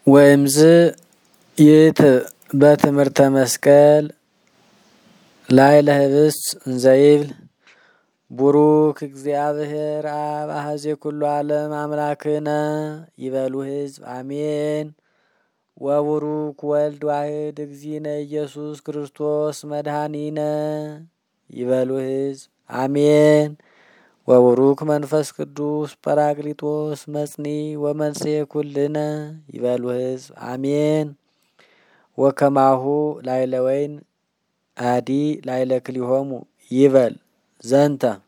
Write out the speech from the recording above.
ወይምዝ ይት በትምህርተ መስቀል ላይ ለህብስት እንዘይብል ቡሩክ እግዚአብሔር አብ አሐዜ ኩሉ ዓለም አምላክነ ይበሉ ሕዝብ አሜን። ወቡሩክ ወልድ ዋሕድ እግዚእነ ኢየሱስ ክርስቶስ መድኃኒነ ይበሉ ሕዝብ አሜን። ወቡሩክ መንፈስ ቅዱስ ጰራቅሊጦስ መጽኒ ወመንጽሔ ኩልነ ይበሉ ሕዝብ አሜን። ወከማሁ ላይለ ወይን አዲ ላይለ ክሊሆሙ ይበል ዘንተ